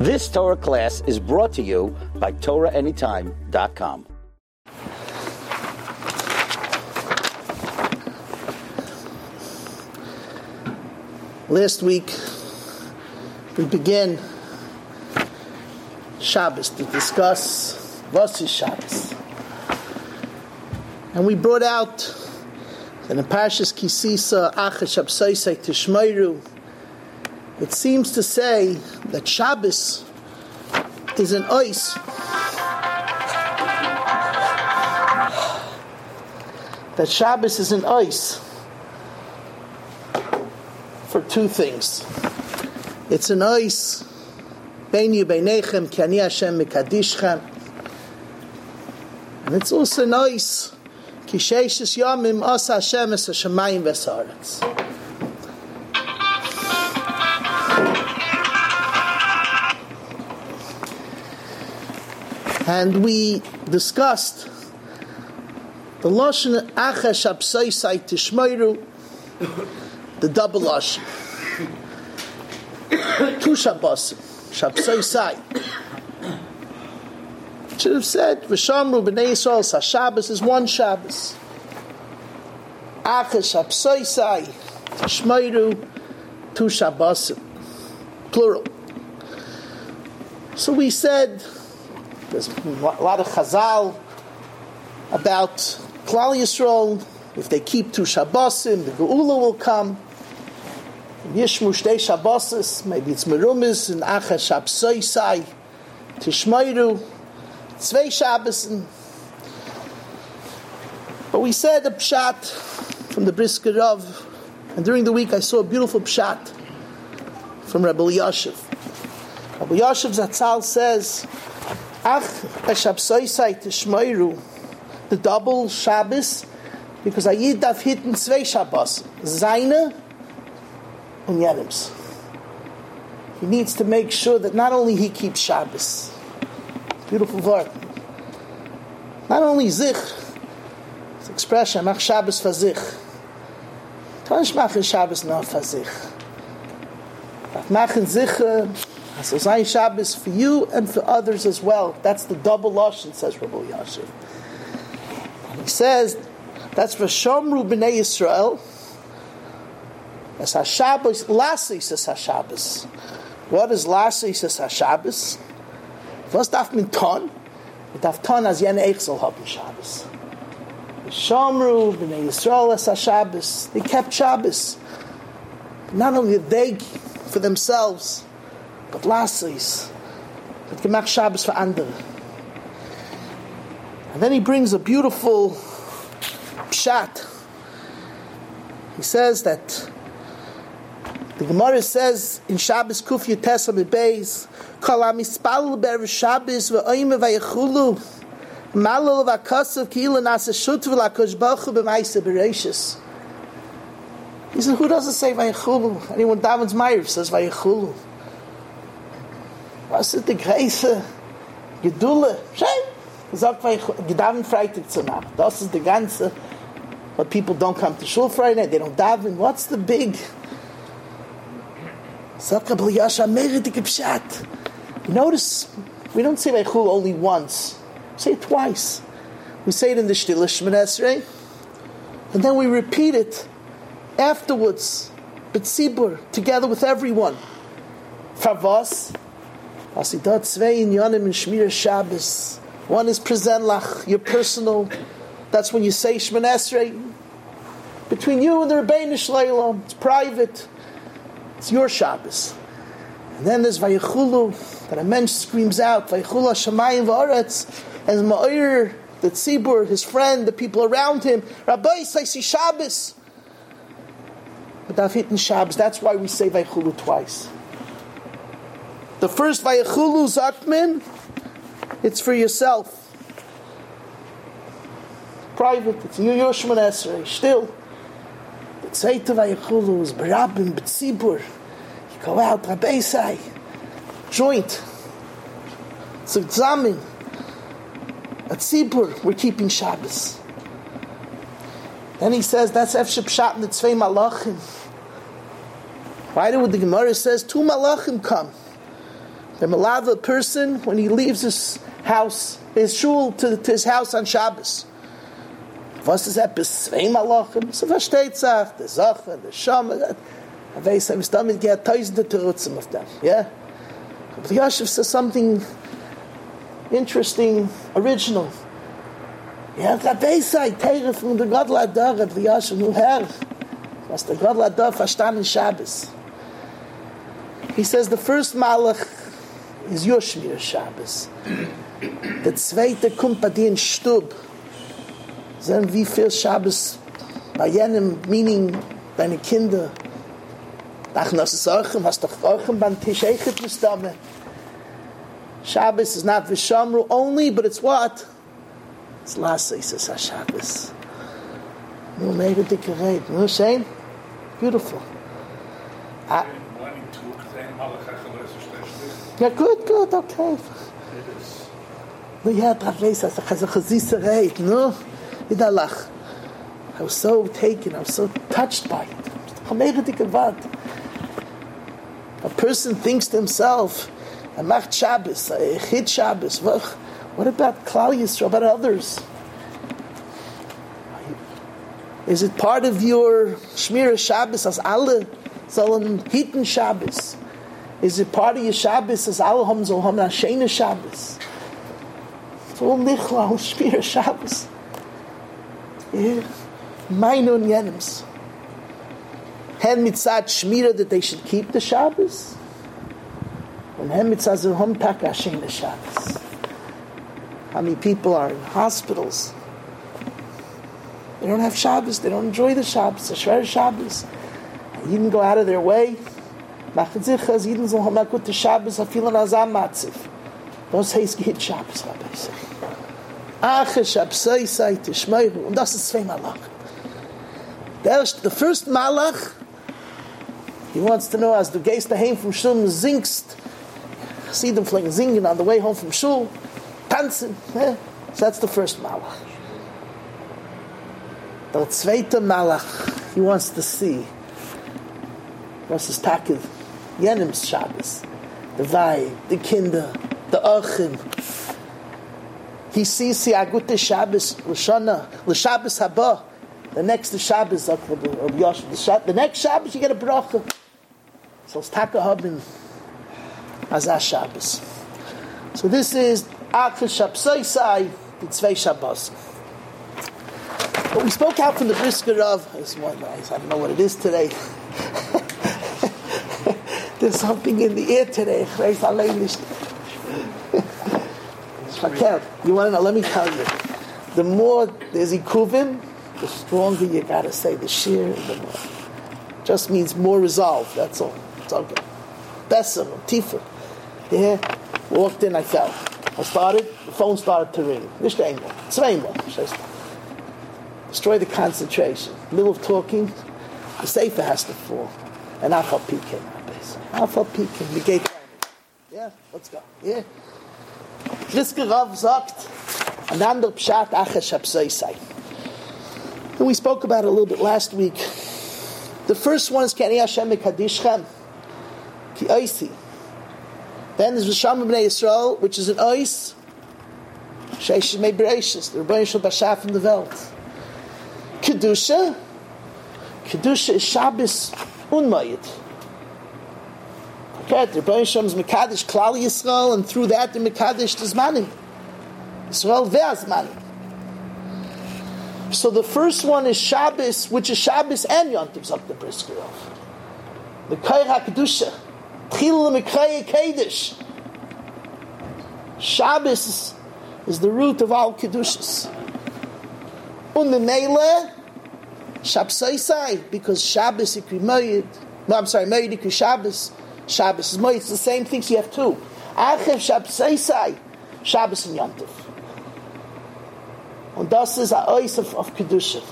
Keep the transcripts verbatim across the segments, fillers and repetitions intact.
This Torah class is brought to you by Torah Anytime dot com. Last week, we began Shabbos to discuss Vasi Shabbos. And we brought out that in Parshas Kisisa, Achash Absaisai Tishmeiru, it seems to say that Shabbos is an ois. That Shabbos is an ois for two things. It's an ois, Beini Beinechem, Ki Ani Hashem Mekadishchem. And it's also an ois, Ki Sheishes Yomim Asa Hashem Es HaShamayim V'Saaretz. And we discussed the Lashon Achash Absaisai Tishmeiru, the double Lashon. Two Shabbos, Shabsaisai. Should have said, V'shamru b'nei Yisrael, sa Shabbos is one Shabbos. Achash Absaisai Tishmeiru, two Shabbos, plural. So we said, there's a lot of Chazal about Klal Yisrael. If they keep two Shabbosim, the Geula will come. Yishmu Shtei Shabbosis, maybe it's Merumis and Achash Absaisai Tishmeiru, Tzvei Shabbosim. But we said a pshat from the Brisker Rav, and during the week I saw a beautiful pshat from Rabbi Yashiv. Rabbi Yashiv Zatzal says, Ach Eshabsaisai Tishmeiru, the double Shabbos, because Ayid darf hitten zwei Shabbos, Zaina and Yerims. He needs to make sure that not only he keeps Shabbos, beautiful word, not only Zich, it's expression, mach Shabbos for Zich. Tonish machen Shabbos not for Zich. But machen Zich, so Zayin Shabbos for you and for others as well. That's the double lashon, says Rabbi Yashiv. He says that's for Shomru b'nei Yisrael. As HaShabbos, Lasis is HaShabbos. What is Lasis is HaShabbos? First darf man ton, it darf ton as jene Eichsel haben Shabbos. Shomru b'nei Yisrael as HaShabbos. They kept Shabbos. Not only did they for themselves, but Lasis, but gemacht Shabbos for andere. And then he brings a beautiful pshat. He says that the Gemara says in Shabbos Kuf Yutes Amid Beis, Kol HaMispalel Be'erev Shabbos v'oime v'yechulu malol v'akasav ki'ilu nasa shut v'lakosh baruch hu b'maisa b'reishis. He said, who doesn't say v'yechulu? Anyone davens Ma'ariv says v'yechulu. Was ist die Greise Gedule? Schön. Sagt man, gedaven Freitag zu Nacht. Das ist the ganze, but people don't come to Shul Friday, they don't daven. What's the big? Sagt Rabbi Yasha, meredike pshat. You notice, we don't say Vaychul only once. We say it twice. We say it in the Shtila Shemini Esrei, and then we repeat it afterwards, B'tzibur, together with everyone. Favos, Asidat Tzvei in Yonim and Shmir Shabbos. One is Present Lach, your personal. That's when you say Shemini Esrei. Between you and the Rebbeinu Shleilam, it's private. It's your Shabbos. And then there's Vayechulu, that a mensch screams out, Vayechulu Hashamayim V'aretz, and Ma'ir, the Tzibur, his friend, the people around him, Rabbi, I see Shabbos. But I've hit in Shabbos. That's why we say Vayechulu twice. The first Vayechulu Zakmin, it's for yourself. Private, it's your Shemini Esrei. Still, the Tzveita Vayechulu is Barabim, B'tzibur. You go out, Rabbi Isai, joint. It's a Zamin. At Tzibur, we're keeping Shabbos. Then he says, that's Efshep Pshat in the Tzvei Malachim. Why do the Gemara says, two Malachim come? The malava person, when he leaves his house, his shul, to, to his house on Shabbos. Was ist das? Zwei Malachim? So versteht sich, der Sache, der Shama. I weiß, I'm stomach get tausende Terutzim of them. Yeah? But the Yashiv says something interesting, original. Ja, der Beisai, Teire von der Gadol Adar, the Yashiv, nur Herr, was der Gadol Adar verstanden Shabbos. He says the first Malach is your Shmir Shabbos. Der zweite kommt bei dir in Stub. Sehen wie viel Shabbos bei jenem, meaning deine Kinder. Ach, das ist Orchem, was doch Orchem beim Tisch Eichet Mustame. Shabbos is not Vishamru only, but it's what? It's Lasa, he says, Shabbos. No, maybe they can read. No, Shane? Beautiful. Ah. Ja, good, good, okay. No, yeah, Travesa, it's a chazisa reid, no? I was so taken, I was so touched by it. A person thinks to himself, I macht Shabbos, I chid Shabbos. What about Klal Yisrael, about others? Is it part of your Shmira Shabbos as alle sollen hiten Shabbos? Is it part of your Shabbos as alle haben so haben a shene Shabbos? It's all nichla, all Shmira Shabbos. Yeah. Mainun Yenems. Hen mitzad Shmira that they should keep the Shabbos. And hen mitzad zerhom tak Hashem the Shabbos. How many people are in hospitals? They don't have Shabbos. They don't enjoy the Shabbos. The Shver Shabbos. You didn't go out of their way. Machet zichas Yidden zol ham akut the Shabbos afilan azam matziv. Those heis gehit Shabbos, Rabbi say. Ache Shabsai sei tishmeiru. Und das ist zwei Malach. The first Malach, he wants to know, as du gehst daheim from Shul, singst, see them flying, singing on the way home from Shul, tanzen. Yeah? So that's the first Malach. The zweite Malach, he wants to see, was is Takiv, Yenim's Shabbos, the Vai, the Kinder, the Achim. He sees the Agute Shabbos, Lashana, L'Shabbos Haba. The next Shabbos, the next Shabbos you get a bracha. So it's Taka Habin Azah Shabbos. So this is Ache Shabsai Sai, the Tzvei Shabbos. But we spoke out from the Brisker of, I don't know what it is today. There's something in the air today. You want to know? Let me tell you. The more there's ikuvim, the stronger you gotta say the shir. The more just means more resolve. That's all. It's okay. Besser, tifa. Yeah. Walked in, I fell. I started. The phone started to ring. Nicht einmal. Zweimal. Destroy the concentration. Middle of talking, the sefer has to fall. And I'll P K. I'll P K. The gate. Yeah. Let's go. Yeah. Brisker Rav sagt, an ander Pshat Ache Shabsai Sai. And we spoke about it a little bit last week. The first one is K'ani Hashem Mekadishchem Ki Oisi. Then there's V'sham B'nei Yisrael, which is an Ois Sheish Mei Bereishis, the Rebbeinu Shel Bashar from the Welt. Kedusha Kedusha is Shabbos Unmayit. Okay, the Rebbeinu Shem is Mekadesh Klal Yisrael, and through that the Mekadesh the Zmanim. Yisrael ve'azmanim. So the first one is Shabbos, which is Shabbos and Yom Tov, Zok the Brisker of. The Kair HaKedusha. Tchil L'Mekrei Kedesh. Shabbos is, is the root of all Kedushas. Und Memele, Shabsai, because Shabbos ikri Moed, no, I'm sorry, Moed ikri Shabbos, Shabbos is Moed, it's the same thing, so you have two. Achev Shabsai, Shabbos and Yom Tov. Und das ist ein Eis of, of Kedusha.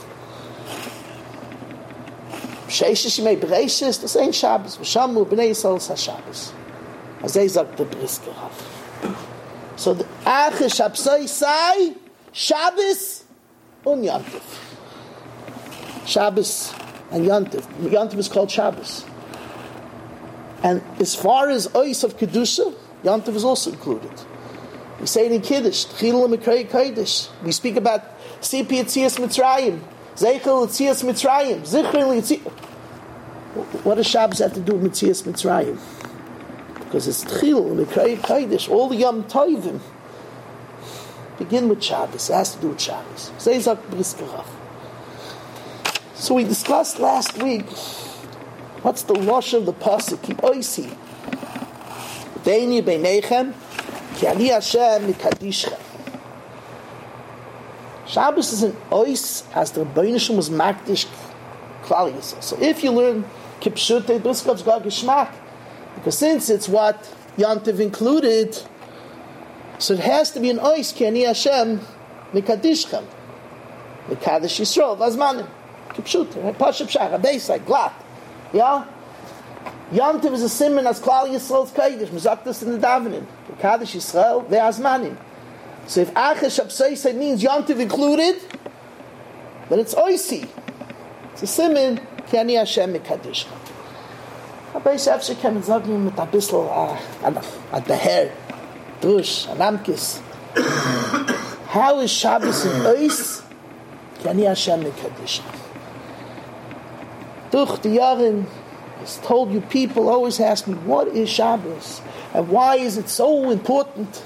Sheishes Yimei Bereishis, das ist ein Shabbos. V'shamu b'nei Yisrael is HaShabbos. As they sagt the Brisker Rav. So the Ache Shabsai Sai, Shabbos und Yom Tov. Shabbos and Yom Tov. Yom Tov is called Shabbos. And as far as Ois of Kedusha, Yontif is also included. We say it in Kiddush, Chilul Mikrei Kodesh. We speak about Sipi Yetzias Mitzrayim, Zeichel Yetzias Mitzrayim, Zichron Yetzias. What does Shabbos have to do with Yetzias Mitzrayim? Because it's Chilul Mikrei Kodesh. All the Yom Tovim begin with Shabbos. It has to do with Shabbos. Zeizak Brisker Rav. So we discussed last week what's the lush of the pasuk ki oisi deini beinechem ki ani Hashem mikadishchem. Shabbos is an ois as the Rebbeinu Shem was makdish Klal Yisrael. So if you learn kipshutei briskov's got geschmack, because since it's what Yontiv included, so it has to be an ois ki ani Hashem mikadishchem mikadish Yisrael vazmanim. Kipshutei pashup shach abeisai glat. Yeah? Yom Tov is a simon as Klal Yisrael's Kodesh. We sagt this in the Davening. Kadosh Yisrael, ve'azmanim. So if Achesh Abseisai means Yom Tov included, then it's Oisi. It's a simon, ki ani Hashem mekadosh. Abeis Efshe kem zogim mit a bissl a daher, dush, an amkis. How is Shabbos in Ois? Ki ani Hashem mekadosh. Duch the Yarin has told you, people always ask me, what is Shabbos? And why is it so important?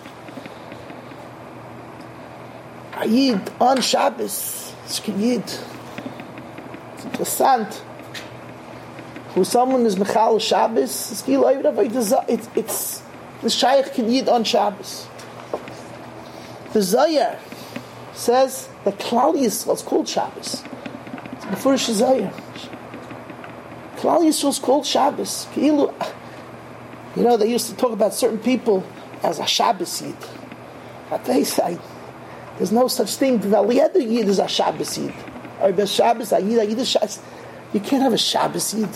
Ayid on Shabbos, it's Yid. It's interessant. Who someone is Mechal Shabbos, it's, it's the Shaykh Yid on Shabbos. The Zayar says that Klal Yisrael is called Shabbos. It's before Shazayar. Klal Yisrael is called Shabbos. You know, they used to talk about certain people as a Shabbos Yid. But they say, there's no such thing. V'aliyad Yid is a Shabbos Yid. Or the Shabbos, a Yid, a Yid is Shabbos. You can't have a Shabbos Yid.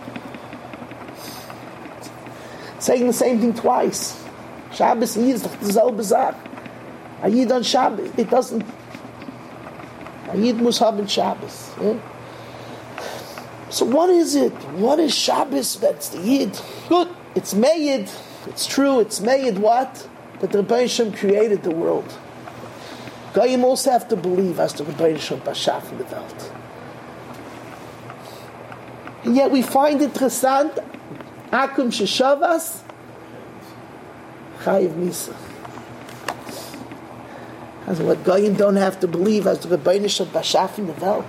Saying the same thing twice. Shabbos Yid is the Zal Bazar. A Yid on Shabbos, it doesn't. A Yid must have in Shabbos. Yeah? So what is it? What is Shabbos? That's the Yid. Good. It's Meyid. It's true. It's Meyid what? That the Rebbeinu Shem created the world. Goyim also have to believe as the Rebbeinu Shem Bashaf in the Welt. And yet we find it interessant. Akum Sheshavas Chayiv Misa. As what Goyim don't have to believe as the Rebbeinu Shem Bashaf in the Welt.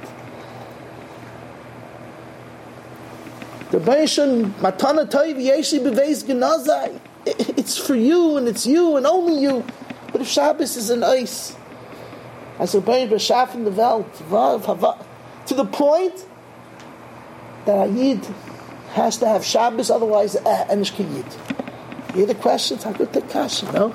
The Rebbeinu Matana Toiv Yeshi Beveis Genazai. It's for you and it's you and only you. But if Shabbos is an ice, as the Rebbeinu Bashaf in the Welt, to the point that a Yid has to have Shabbos, otherwise eh, and Yid. You hear the questions? How good the question, no?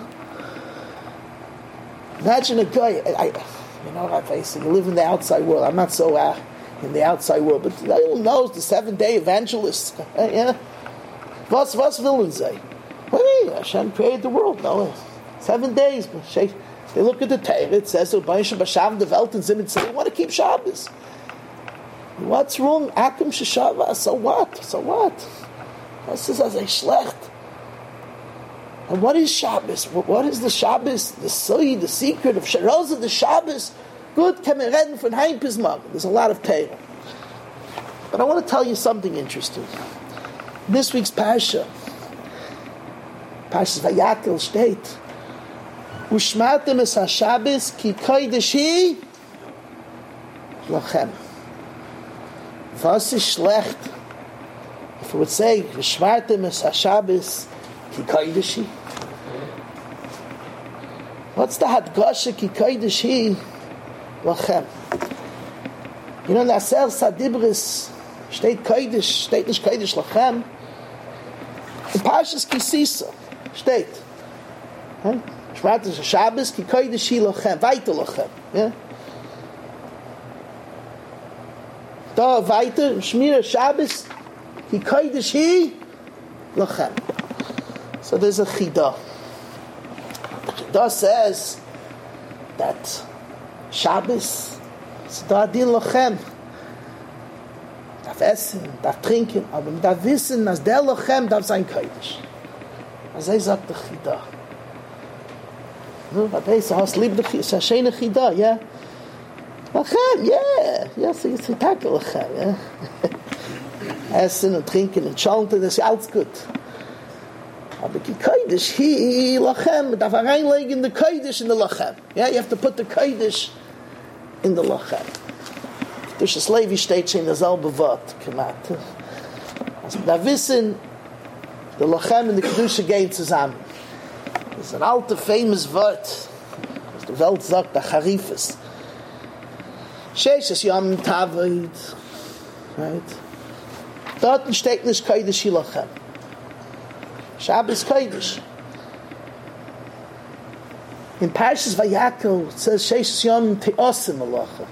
Imagine a guy. I, you know, I say you live in the outside world. I'm not so. Uh, in the outside world, but everyone knows the seven-day evangelists. Uh, yeah, what's what's villain say? Well, Hashem created the world. No, seven days. But they look at the Torah. It says so. B'Shav the Welt and Zim say, "We want to keep Shabbos." What's wrong? Akim Sheshava. So what? So what? This is as a schlecht. And what is Shabbos? What is the Shabbos? The soy, the secret of Sharoz of the Shabbos. Good, can we read from Haim Pismag? There's a lot of Torah. But I want to tell you something interesting. This week's Parsha, Parshas Vayakel, state, Ushmatem es HaShabbos ki kodesh hi lachem. Was is schlecht? If we would say, Ushmatem es HaShabbos ki kodesh hi. What's the Hadgasha ki kodesh hi lachem? You know, Naser Sadibris steht kodesh, steht nicht kodesh lachem. In Parshas Kisisa steht, Shmatem es HaShabbos ki kodesh hi lachem, weiter lachem. Yeah? Da weiter, Shmir Shabbos ki kodesh hi lachem. So there's a chidah. The chidah says that Shabbos is da din lachem. Darf essen, darf trinken, aber man darf wissen, dass der lachem darf sein kodesh. Als hij sagt de Chida. Nu, wat hij zegt, lieb de Chida. Het is een schöne Chida, ja. Lachem, ja. Ja, ze is getakt lachem, ja. Essen und trinken und chanten, das ist alles gut. Aber die Kodesh, hi, lachem, darf er reinlegen the Kodesh in the lachem. Yeah, you have to put the Kodesh in the lachem. Durch das Levi steht schon in derselbe Wort, gemacht. Also da wissen, der lachem und die Kedusha gehen zusammen. Das ist ein alter, famous Wort, was die Welt sagt, der Charifes. Sheshes Yom Tavit, right? Dort steht nicht Kodesh Hilachem. Shabbos Kodesh. In Parshas Vayakel it says Sheshes Yom Te'osim Malacha.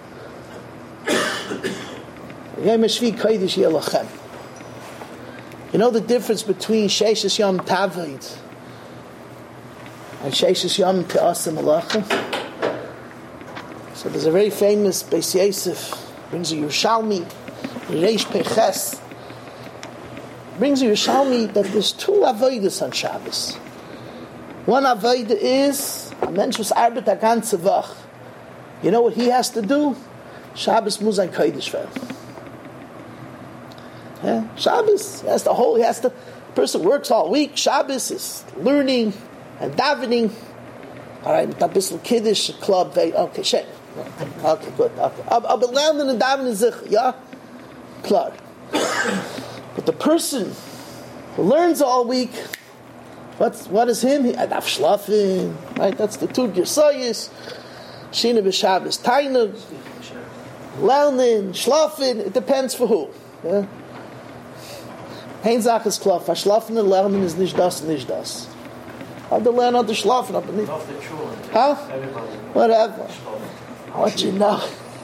Yom Shvi Kodesh Hilachem. You know the difference between Sheshes Yom Tavit and Sheshes Yom Te'osim Malacha? So there's a very famous Beis Yosef, brings a Yerushalmi, Reish Peches, brings a Yerushalmi that there's two avodas on Shabbos. One avodah is a mensch was arbeit a ganze Woche. You know what he has to do? Shabbos muss ein Kodesh werden. Yeah? Shabbos, he has to whole, he has to, the person works all week. Shabbos is learning and davening. All right, with a bissel Kiddush, club, okay, shit. Okay, good. Okay. Aber lernen und davenen sich, ja? Klar. But the person who learns all week, what's, what is him? He darf schlafen, right? That's the two Gersayis. Shina b'Shabbos, Tainug, lernen, schlafen, it depends for who. Yeah? Ein Sache ist klar, verschlafen und lernen ist nicht das, nicht das. Other lernen, other schlafen, aber nicht. Huh? Whatever. What you know?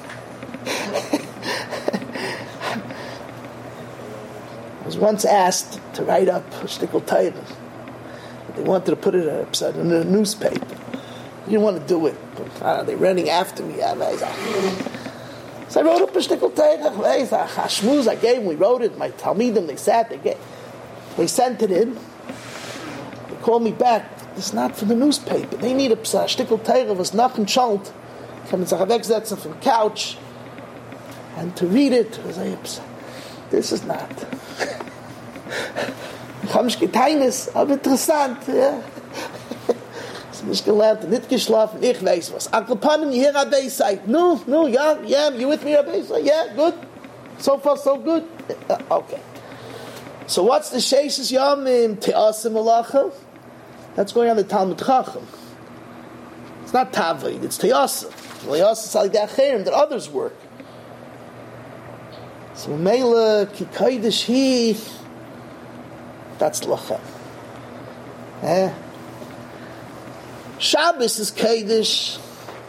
I was once asked to write up a shtickle Torah. They wanted to put it up in a newspaper. I didn't want to do it, but uh, they're running after me. So I wrote up a shtickle Torah. Shmuz, I gave them, we wrote it. My Talmidim, they sat, they get, they sent it in. They called me back. It's not for the newspaper. They need a shtickle Torah was nachn schalt. Kann man sich wegsetzen from the couch and to read it. This is not. Ich habe mich geteines, aber interessant. Ja. Ich habe nicht gelernt, nicht geschlafen, ich weiß was. Uncle Panim, you hear Rabbi say, no, no, yeah, yeah, you with me, Rabbi say, yeah, good. So far, so good. Uh, okay. So what's the Sheshes Yomim Te'asim Malacha? That's going on the Talmud Chacham. It's not Tavid, it's Te'asim. Te'asim is like that others work. So Mela, Ki Kodesh Hi, that's Lachem. Eh? Shabbos is Kodesh.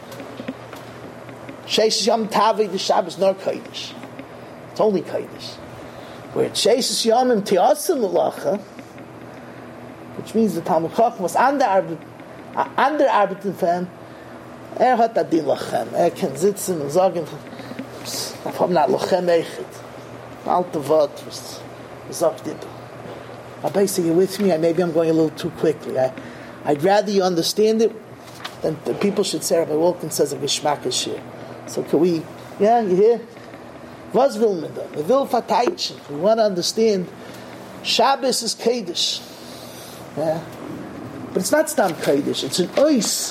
Sheshes Yom Tavid, the Shabbos nor Kodesh. It's only Kodesh. Where Sheshes Yomim Te'asim Malacha, which means the Talmud Chacham was underarbeiten für ihn, er hat Adin Lachem. Er kann sitzen und sagen, ich habe nicht Lachem Eichet. Ein alter Wort, was sagt ihr? Aber basically, with me, maybe I'm going a little too quickly. I, I'd rather you understand it than the people should say, Rabbi Wilkins says a Geschmack is here. So can we, yeah, you hear? Was will man da? We will verteidigen. We want to understand Shabbos is Kodesh. Yeah. But it's not Stam Kodesh. It's an ois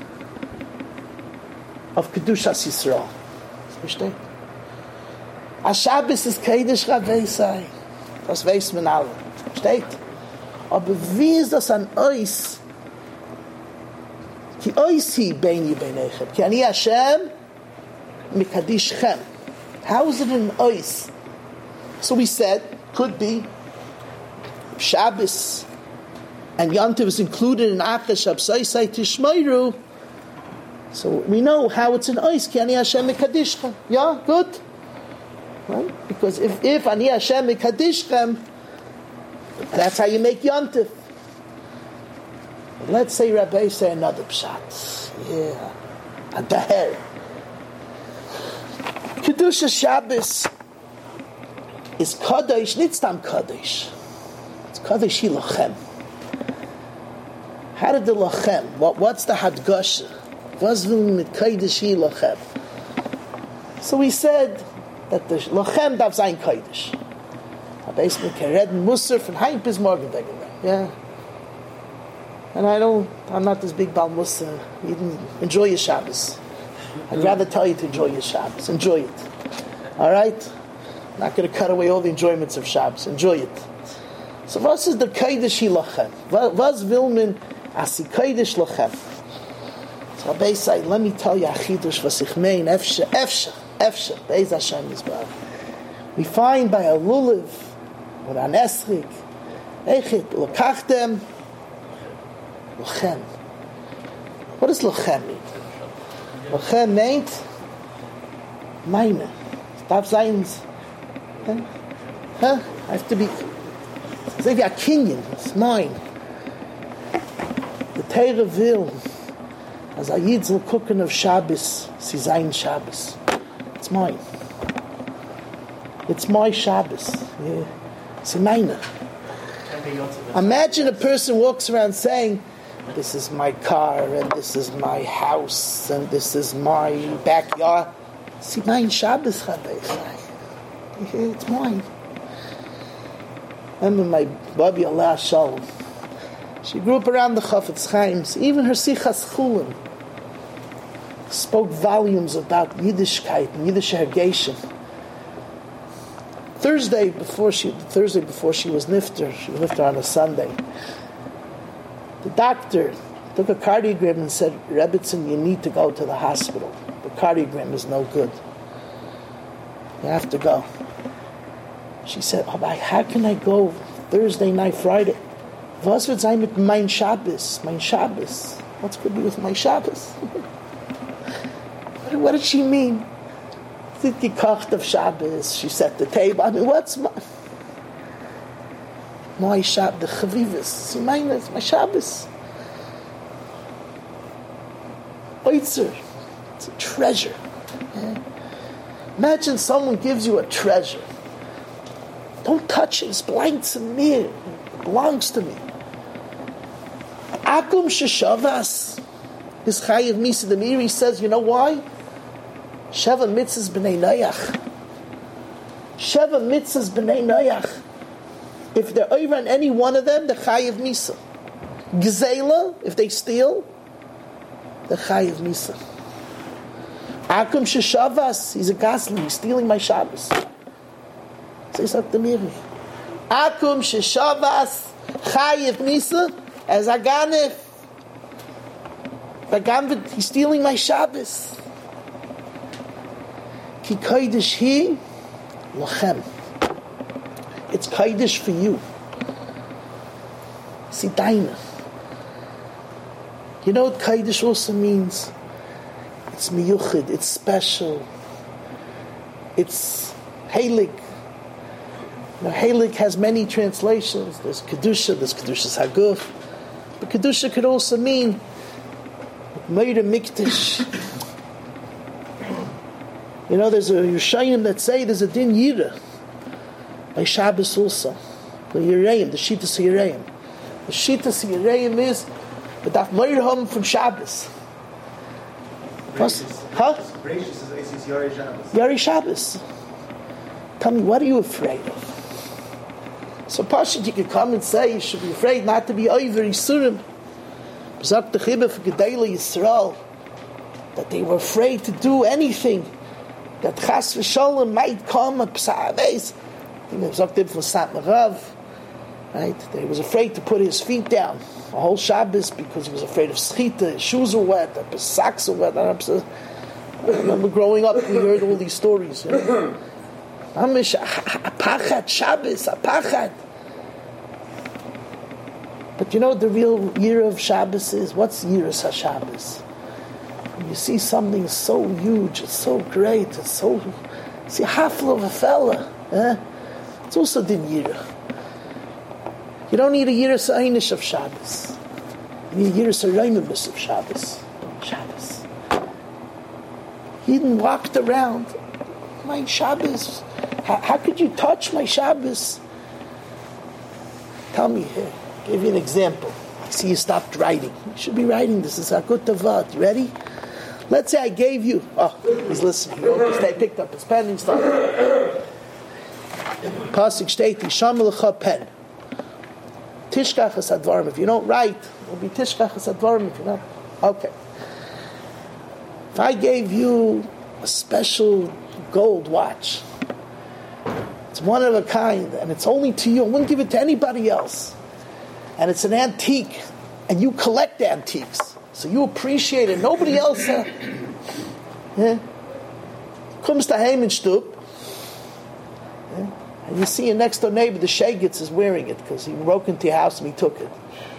of Kedushas Yisrael. Versteht? A Shabbos is Kodesh Rabbi sei. Das weiß man alle. Versteht? Aber wie ist das an ois? Ki ois hi beini beinechem. Ki ani Hashem mikadishchem. How is it an ois? So we said, could be Shabbos and Yom Tov is included in Achash Absaisai Tishmeiru. So we know how it's an ois. Ki ani Hashem mikadishchem. Yeah, good. Right? Because if, if ani Hashem mikadishchem, that's how you make Yom Tov. But let's say Rabbi say another pshat. Yeah. Adaher. Kedusha Shabbos is Kadosh, nicht Stam Kadosh. It's Kadosh Hilachem. How did the lachem? What, what's the hadgasha? Was will mit kaidish hi lachem? So we said that the lachem darf sein kaidish. Basically, kereden musser von heim bis morgen denken. Yeah. And I don't, I'm not this big bal musser. You didn't enjoy your Shabbos. I'd rather tell you to enjoy your Shabbos. Enjoy it. All right? I'm not going to cut away all the enjoyments of Shabbos. Enjoy it. So what is the kaidish hi lachem? Was will man asi kaidish lachem? So Rabbi say, let me tell you a chidush was ich mein, efshe, efshe, efshe, beis Hashem Yisbarach. We find by a lulav, or an esrik, echit, lekachtem, lachem. What does lachem mean? Lachem meant, meine. Stop signs. Huh? Huh? I have to be, it's like a kinyan, it's mine. The Torah will, as a Yid soll gucken auf Shabbos, sie sein Shabbos. It's mine. It's my Shabbos. Yeah. It's meine. Imagine a person walks around saying, this is my car, and this is my house, and this is my backyard. Sie mein Shabbos, Rabbi. It's mine. I remember my Babi Allah Shalom. She grew up around the Chafetz Chaim's. Even her Sichas Chulim spoke volumes about Yiddishkeit and Yiddish hergation. Thursday before she Thursday before she was nifter, she was nifter on a Sunday. The doctor took a cardiogram and said, Rebbitzin, you need to go to the hospital. The cardiogram is no good. You have to go. She said, oh, how can I go Thursday night, Friday? Was wird sein mit mein Shabbos? Mein Shabbos. What's good with my Shabbos? What did she mean? Did gekocht of Shabbos? She set the table. I mean, what's my my Shabbos? The chavivas. See, mine is my Shabbos. Oitzer. It's a treasure. Yeah. Imagine someone gives you a treasure. Don't touch it. It's belongs to me. It belongs to me. Akum sheshavas. His Chayiv Misa the Miri says, you know why? Sheva mitzvahs b'nei noyach. Sheva mitzvahs b'nei noyach. If they're over on any one of them, the Chayiv Misa. Gezela, if they steal, the Chayiv Misa. Akum sheshavas. He's a Gosling. He's stealing my Shabbos. Says the Miri. Akum sheshavas Chayiv Misa as a ganef. He's stealing my Shabbos. Ki kodesh hi lachem. It's kodesh for you. See, daina. You know what kodesh also means? It's miyuchid. It's special. It's heilig. Now, heilig has many translations. There's kedusha. There's kedusha's haguf. But kedusha could also mean Meir Mikdash. You know, there's a Yerushalayim that say there's a din Yira by Shabbos also. The Yereim, the Shitas Yereim. The Shitas Yereim is the Daf Meir Hom from Shabbos. Huh? Gracious is Yari Shabbos. Yari Shabbos. Tell me, what are you afraid of? So, Pashit, you could come and say you should be afraid not to be over Yisurim. Zak the Chibah for Gedele Yisrael, that they were afraid to do anything, that Chas v'Sholem might come at Psa'aves. Zak did for Satmarav, right? That he was afraid to put his feet down a whole Shabbos because he was afraid of Schita. His shoes were wet, his socks were wet. I remember growing up, we heard all these stories. You know? Apachat Shabbos, apachat. But you know what the real year of Shabbos is? What's Yiras HaShabbos? When you see something so huge, it's so great, it's so... See, hafla of a fella. Eh? It's also din Yira. You don't need a Yiras HaEinish of Shabbos. You need a Yiras HaReimamus of Shabbos. Shabbos. He even walked around. My Shabbos. How, how could you touch my Shabbos? Tell me here. I'll give you an example. See, you stopped writing. You should be writing. This is Hakut Tavat. You ready? Let's say I gave you... Oh, he's listening. He opened, picked up his pen and started. Pasuk steht, Yisham lecha pen. Tishkach es advarim. If you don't write, it will be Tishkach es advarim if you don't. Okay. If I gave you a special gold watch, it's one of a kind, and it's only to you, I wouldn't give it to anybody else. And it's an antique, and you collect antiques, so you appreciate it. Nobody else uh, yeah, comes to Heimenstub, yeah, and you see your next door neighbor, the Shegitz, is wearing it because he broke into your house and he took it.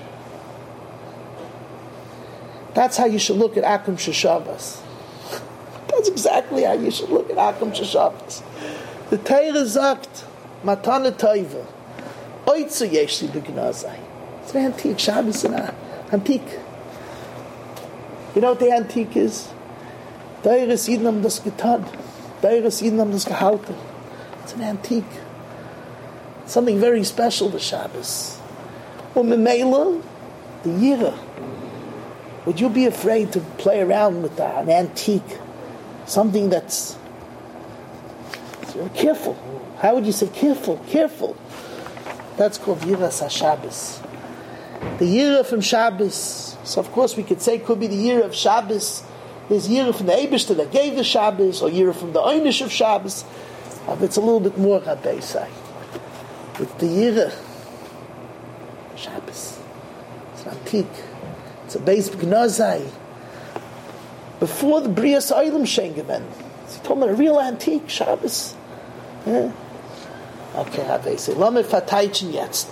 That's how you should look at Akum Sheshavas. That's exactly how you should look at Akum Sheshavas. The Teire sagt, Matane Teive, Oitzu Yeshli Begnazai. It's an antique. Shabbos is an antique. You know what the antique is? Teires Yidden haben das getan. Teires Yidden haben das gehalten. It's an antique. It's something very special, the Shabbos. Und Memela, the Yira. Would you be afraid to play around with an antique? Something that's... So careful. How would you say careful? Careful. That's called Yiras HaShabbos. The year from Shabbos. So of course we could say could be the year of Shabbos. There's year from the Eibishter that gave the Shabbos, or year from the Einish of Shabbos. But it's a little bit more Rabbi say. It's the year Shabbos. It's an antique. It's a base B'gnazai. Before the Brias Olam Shengeven. He told me a real antique Shabbos. Yeah. Okay, Rabbi say, Lamed Fataychen jetzt.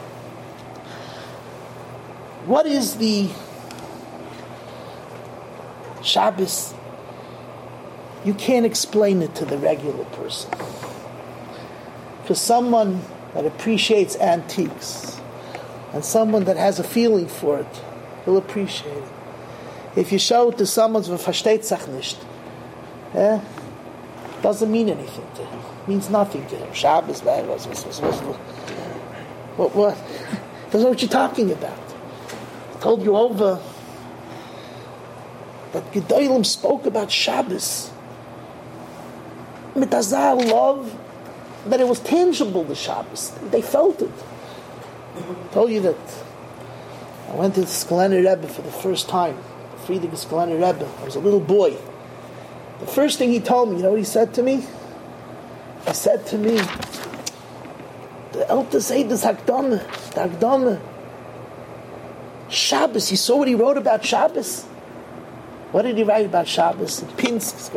What is the Shabbos? You can't explain it to the regular person. For someone that appreciates antiques and someone that has a feeling for it, will appreciate it. If you show it to someone who versteht sich nicht, eh, doesn't mean anything to him. It means nothing to him. Shabbos, what, what? Doesn't know what you're talking about. I told you over that Gedolim spoke about Shabbos mit azar love, that it was tangible, the Shabbos. They felt it. I told you that I went to the Skulener Rebbe for the first time, Friedrich Skulener Rebbe. I was a little boy. The first thing he told me, you know what he said to me? He said to me, the Elter said this Hakdama, the Hakdama, Shabbos, you saw what he wrote about Shabbos? What did he write about Shabbos? Pinsk,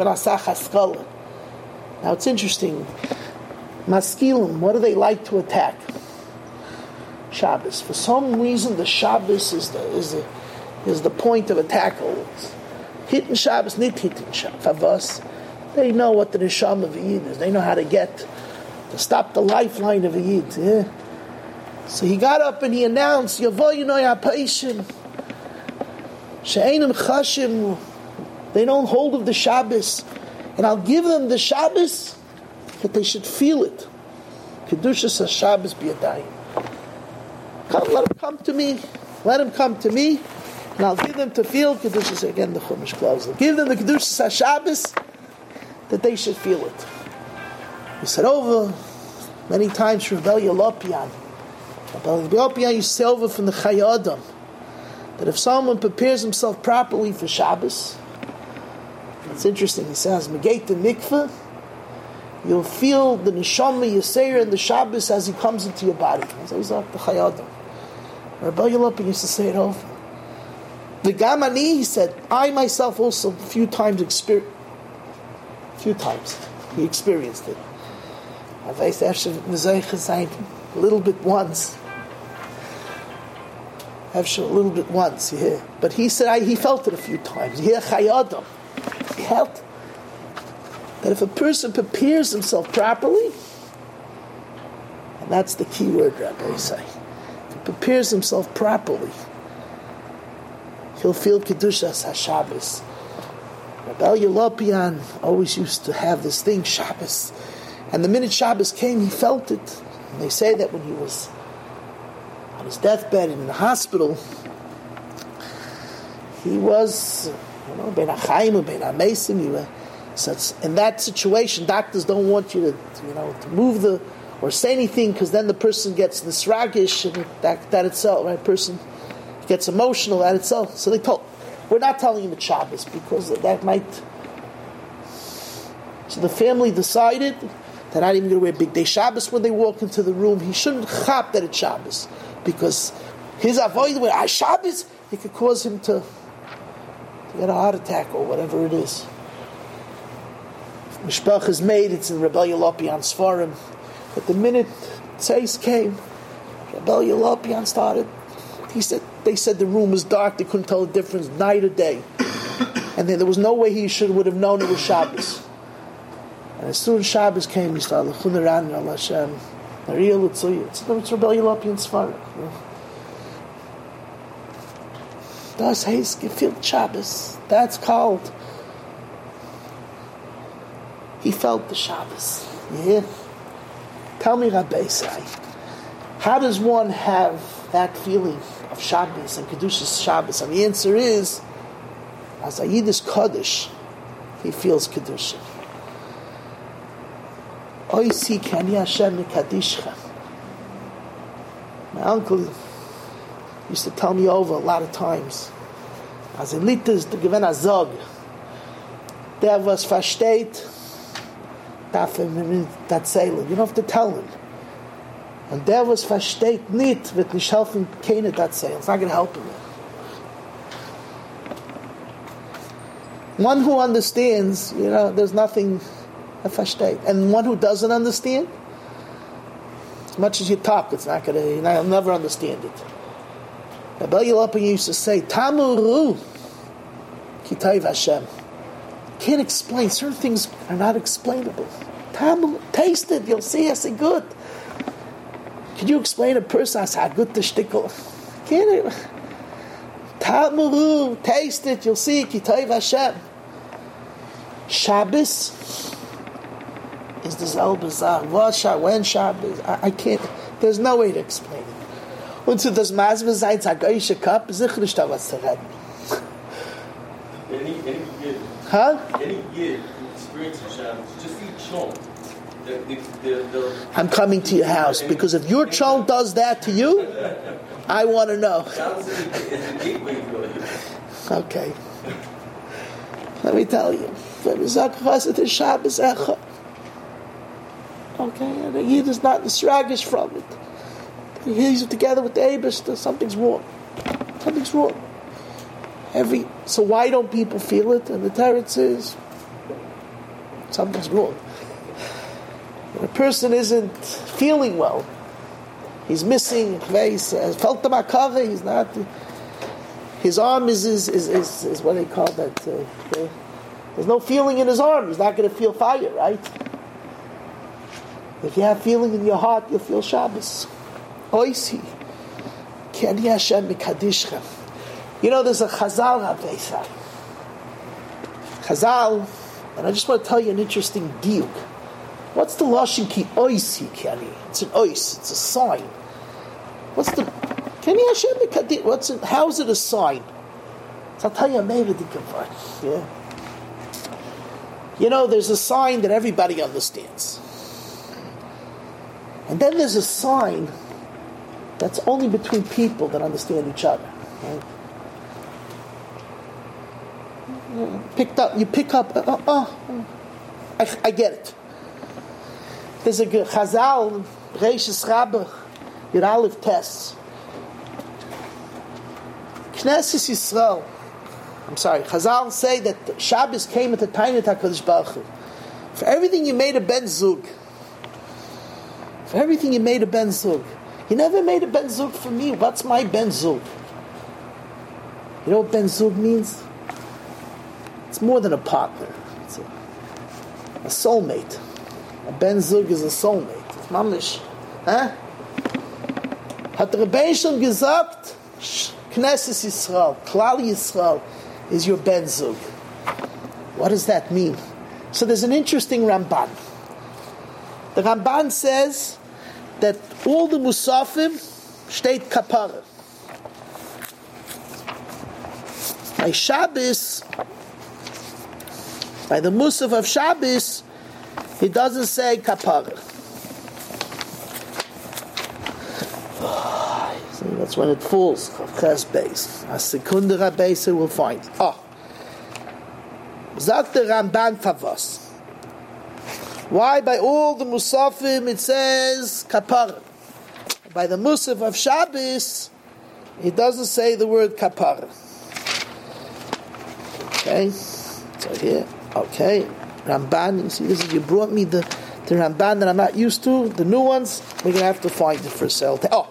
Now it's interesting. Maskilim, what do they like to attack? Shabbos. For some reason, the Shabbos is the is the is the point of attack always. Hitting Shabbos, not hitting Shabbos. For us, they know what the neshama of a Yid is. They know how to get to stop the lifeline of a Yid. Yeah. So he got up and he announced, Yavoyinoi HaPaishim, She'enim Chashim, they don't hold of the Shabbos, and I'll give them the Shabbos that they should feel it. Kedushas HaShabbos b'yadayim. Come, let them come to me. Let them come to me, and I'll give them to feel Kedushas. Again, the Chumash closes. Give them the Kedushas HaShabbos that they should feel it. He said over many times from Rebbe Yolopian. Rebbe Yolopian used to say over from the Chayei Adam that if someone prepares himself properly for Shabbos, it's interesting. He says, "Megate the mikveh." You'll feel the neshama Yisera and the Shabbos as he comes into your body. He's like the Chayei Adam. Rebbe Yolopian used to say it over. The Gamani, he said, I myself also a few times experienced. A few times he experienced it. I've a little bit once. A little bit once, yeah. But he said I, he felt it a few times. He felt that if a person prepares himself properly, and that's the key word, Rabbi say, if he prepares himself properly, he'll feel Kedushas HaShabbos. Rabbi Yolopian always used to have this thing, Shabbos. And the minute Shabbos came, he felt it. And they say that when he was on his deathbed in the hospital, he was, you know, ben Achaim, ben Amesim. So it's, in that situation, doctors don't want you to, you know, to move the or say anything because then the person gets nisragish and that that itself, right? Person gets emotional at itself. So they told, we're not telling him it's Shabbos because that might. So the family decided they're not even going to wear big day Shabbos when they walk into the room. He shouldn't chap that it's Shabbos because his avoid when I Shabbos, it could cause him to, to get a heart attack or whatever it is. Mishpach is made. It's in Rebbe Yalopian Sfarim. But the minute Tzeis came, Rebbe Yalopian started. He said they said the room was dark. They couldn't tell the difference night or day, and then there was no way he should would have known it was Shabbos. And as soon as Shabbos came, he started L'chun Aran Al Hashem, Ariel Utzuyu. It's it's Rebbe Yalopian Sfarim. Das heißt gefühlt Shabbos. That's called. He felt the Shabbos. Yeah. Tell me, Rabbi Say, how does one have that feeling of Shabbos and Kedushas Shabbos? And the answer is, as a Yiddish Kaddish, he feels Kedusha. Oisi kani Hashem mikadishcha. My uncle used to tell me over a lot of times. As a litas to given a zog, der was versteht. You don't have to tell him. And der was versteht nicht, wird nicht helfen, keine das sagen. It's not going to help him. One who understands, you know, there's nothing to versteht. And one who doesn't understand, as much as you talk, it's not going to, you'll never understand it. Rabbi Yalopin used to say, Tamuru Kitayv Hashem. Can't explain. Certain things are not explainable. Tamil, taste it. You'll see. I say good. Could you explain a person? I say good to shtickle. Can't it? Tamuru, taste it. You'll see. Kitayv Hashem. Shabbos is the Zel Bazar. What Shabbos? When Shabbos? I, I can't. There's no way to explain it. Und so das Masbe sein, sag euch ein Kap, sicher nicht da was zu reden. Any, any year, huh? Any year experience of Shabbos, just eat chon. The, the, the, the, I'm coming to your house because if your chon does that to you, I want to know. Shabbos is a gateway for you. Okay. Let me tell you. Okay, and the Yid is not distracted from it. He's together with the Eibush, something's wrong. Something's wrong. Every so why don't people feel it? And the Teretz is something's wrong. When a person isn't feeling well, he's missing. He's felt the makara. He's not. His arm is is is is, is what they call that. Uh, the, there's no feeling in his arm. He's not going to feel fire, right? If you have feeling in your heart, you'll feel Shabbos. Oisi, K'ani Hashem mikadishcha. You know, there's a Chazal Rabbeisai. Chazal, and I just want to tell you an interesting diuk. What's the lashon ki oisi K'ani? It's an ois. It's a sign. What's the K'ani Hashem mikadishcha? What's it? How is it a sign? So I'll tell you a meivadik. Yeah. You know, there's a sign that everybody understands, and then there's a sign that's only between people that understand each other. Right? You picked up, you pick up. Uh, uh, I, I get it. There's a Chazal, Reishis Rabbah, Yud Aleph tests. Knesset Yisrael. I'm sorry. Chazal say that Shabbos came at the time of Hakadosh Baruch Hu. For everything you made a ben zug. For everything you made a ben zug. You never made a ben zug for me. What's my ben zug? You know what ben zug means? It's more than a partner. It's a, a soulmate. A ben zug is a soulmate. It's mamish. Huh? Hat der Rebbe schon gesagt, Knesset Yisrael, Klal Yisrael is your ben zug. What does that mean? So there's an interesting Ramban. The Ramban says that all the Musafim state kapara. by Shabbos, by the Musaf of Shabbos, he doesn't say kapara. So that's when it falls. Ches base. A sekunda rabbeisa will find. Oh. Sagt der Ramban Favos. Why by all the Musafim it says kapara? By the Musaf of Shabbos, it doesn't say the word kapara. Okay, so here, okay, Ramban. You see, this is you brought me the the Ramban that I'm not used to. The new ones, we're gonna have to find it for sale. Oh,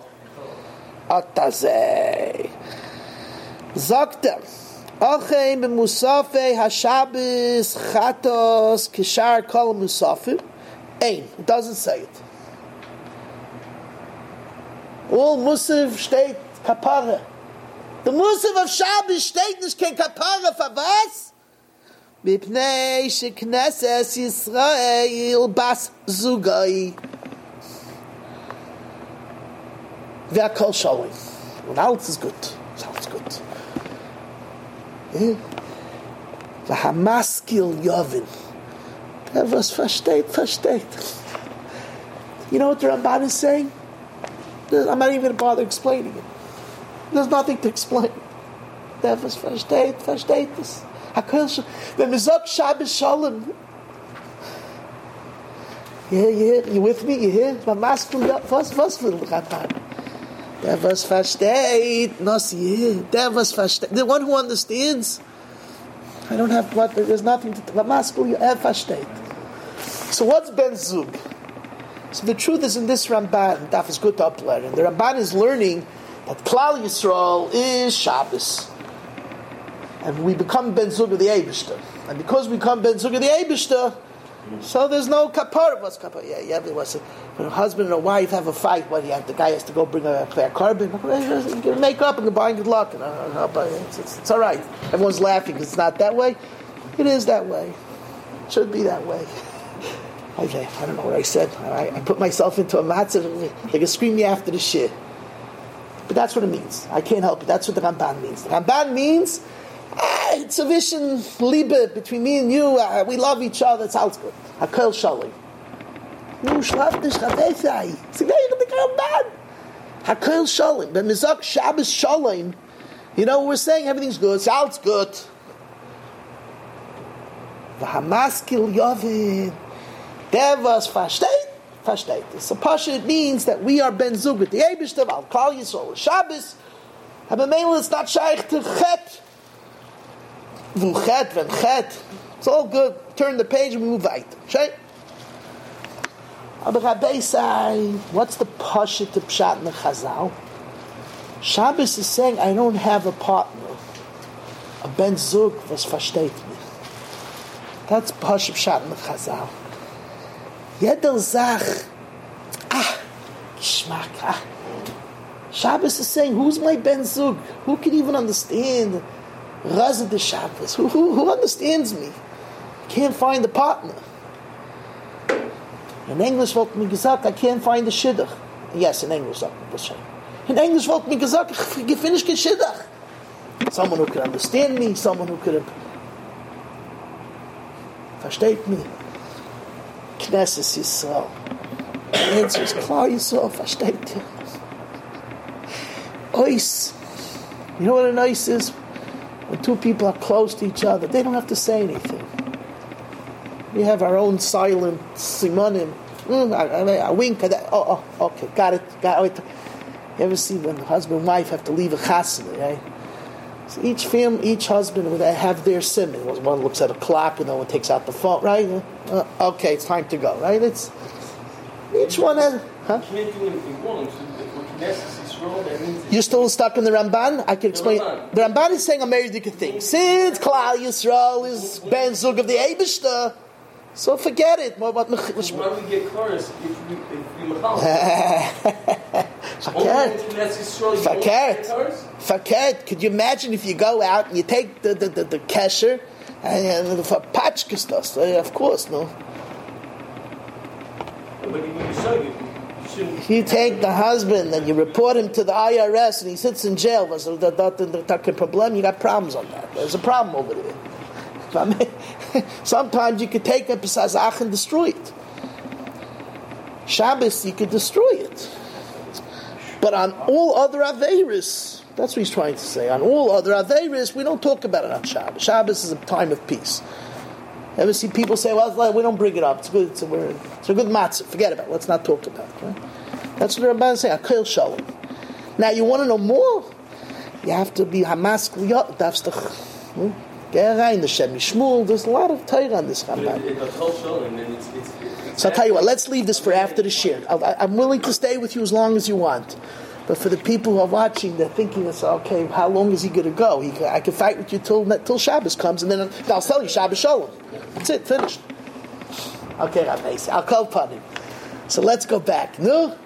Atazeh. Zakter. Achem b'musafei hashabis chatos kishar kol musafim. Ein. It doesn't say it. All Musaf steht kapara. The Musaf of Shabbos steht nicht kein kapara für was? Mipnei shekneses Yisrael bas zugai. Wer kol shalom. Und alles ist gut. Sounds good. The Hamaskil Yavin. That was versteht, versteht. You know what the Ramban is saying? I'm not even going to bother explaining it. There's nothing to explain. That was versteht, versteht this. When we say Shabbos Shalom. Yeah, yeah, you with me? You hear? Hamaskil Yavin. Was, was for the Ramban? Der was versteht, no see, der was versteht. The one who understands. I don't have what. There's nothing to. Maskul, you have versteht. So what's Ben Zug? So the truth is in this Ramban. Daf is good to uplearn. The Ramban is learning that Klal Yisrael is Shabbos, and we become Ben Zug of the Eibishter. And because we become Ben Zug of the Eibishter, so there's no kapara. What's kapara? Yeah, yeah. It was when a husband and a wife have a fight. What do you have? The guy has to go bring a, a carbon. You can make up and buy good luck. And, uh, uh, it's, it's, it's all right. Everyone's laughing because it's not that way. It is that way. It should be that way. Okay, I don't know what I said. I, I put myself into a matzah. They can scream me after the shit. But that's what it means. I can't help it. That's what the Ramban means. The Ramban means ah, it's a vision, liebe between me and you. Uh, we love each other. It's all good. Hakel shalom. Nu schlaft nicht Rabbeisai. Sie wegen the Ramban. Hakel shalom. When Mizak Shabbos shalom, you know we're saying everything's good. It's all good. V'hamaskil yavin. Der was versteht, versteht. So Pasha, it means that we are Ben Zug with the Eibishter, Al Kal Yisrael, Shabbos. Aber mainly it's not shaykh to Chet. Vu Chet, Ven Chet. It's all good. Turn the page and we move weiter. Shaykh. Aber Rabbi say, what's the Pasha to Pshat in the Chazal? Shabbos is saying, I don't have a partner. A Ben Zug was versteht me. That's Pasha Pshat in the Chazal. Jeder Sach, ah, Geschmack, ah. Shabbos is saying, who's my Ben Zug? Who can even understand Raza de Shabbos? Who, who, who understands me? Can't find a partner. In English, wollte mir gesagt, I can't find a Shidduch. Yes, in English, in English, wollte mir gesagt, ich finde kein Shidduch. Someone who could understand me, someone who could versteht me. Knesset Yisrael. The answer is Klal Yisrael, versteht ihr? Ois. You know what an ois is? When two people are close to each other, they don't have to say anything. We have our own silent simonim. Mm, I, I, I wink at that. Oh, oh, okay, got it, got it. You ever see when the husband and wife have to leave a chasana, right? So each family, each husband would have their simon. One looks at a clock, and the one takes out the phone, right? Uh, okay, it's time to go, right? It's each one has. Huh? You can't do anything wrong. You're still stuck in the Ramban? I can explain. The Ramban is saying a very different thing. Since Klal Yisrael is Ben Zug of the Eibishter, so forget it. What about Why do we get chorus if we if we Fakert. Fakert. Fakert. Could you imagine if you go out and you take the the, the, the kesher and the pachkistas? Of course, no. But you show you. shouldn't. You take the husband and you report him to the I R S and he sits in jail. So that that that problem. You got problems on that. There's a problem over there. Sometimes you could take a pesazach and destroy it. Shabbos you could destroy it. But on all other Aveiros, that's what he's trying to say. On all other Aveiros, we don't talk about it on Shabbos. Shabbos is a time of peace. Ever see people say, well, we don't bring it up. It's good. It's a, it's a good matzah. Forget about it. Let's not talk about it. Right? That's what the Rabban is saying. Akel shalom. Now, you want to know more? You have to be Hamas Kliyot. That's the... Get rein, the Shem Shmuel. There's a lot of Torah on this Ramban. So I'll tell you what, let's leave this for after the shir. I'm willing to stay with you as long as you want. But for the people who are watching, they're thinking, okay, how long is he going to go? He, I can fight with you till till Shabbos comes, and then I'll tell you Shabbos Shalom. That's it, finished. Okay, Rabbi, I'll call upon him. So let's go back. No?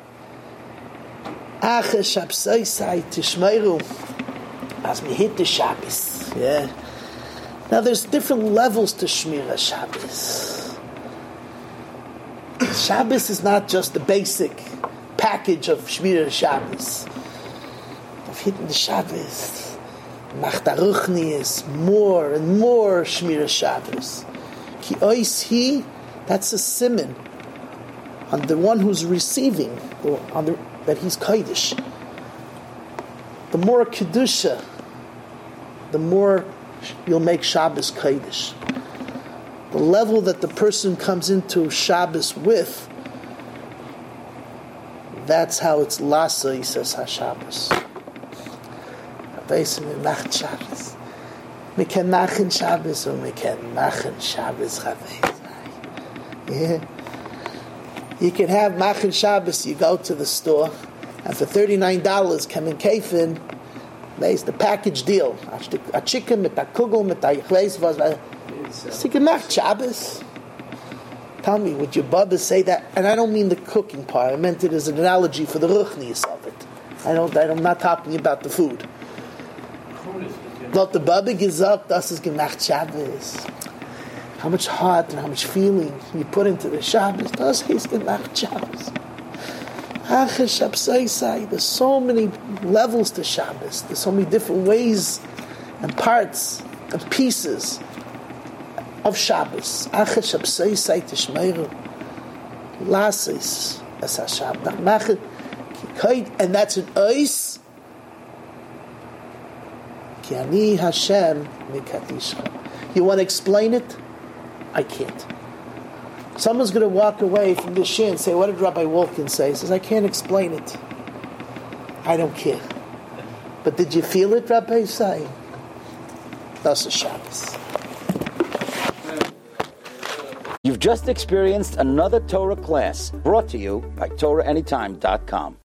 Ache Shabsai Tishmeiru. As we hit the Shabbos. Yeah. Now there's different levels to Shmira Shabbos. Shabbos is not just the basic package of Shmira Shabbos. Of hitting the Shabbos, Machtaruchni is more and more Shmira Shabbos. Ki ois he, that's a siman on the one who's receiving, or on the, that he's Kodesh. The more Kedusha, the more you'll make Shabbos Kodesh. The level that the person comes into Shabbos with, that's how it's Lasa, he says, HaShabbos. Rabbeinu Macht Shabbos. We can machen Shabbos, or we can machen Shabbos Rabbeinu. Yeah. You can have machen Shabbos, you go to the store, and for thirty-nine dollars come in Kefin, there's the package deal. A chicken, mit a kugel, mit a chleis, was so you can make Shabbos. Tell me, would your Bubba say that? And I don't mean the cooking part. I meant it as an analogy for the ruchnius of it. I don't. I'm not talking about the food. But the Bubba gives up. Das is gemacht Shabbos. How much heart and how much feeling you put into the Shabbos. Das is gemacht Shabbos. There's so many levels to Shabbos. There's so many different ways and parts and pieces of Shabbos. Ache Shabsai Sai Tishmeiru Lasis as HaShabbos. And that's an ois. Ki ani Hashem mikadishcha. You want to explain it? I can't. Someone's going to walk away from this shir and say, what did Rabbi Wolkin say? He says, I can't explain it. I don't care. But did you feel it, Rabbi Say? That's a Shabbos. You've just experienced another Torah class brought to you by Torah Anytime dot com.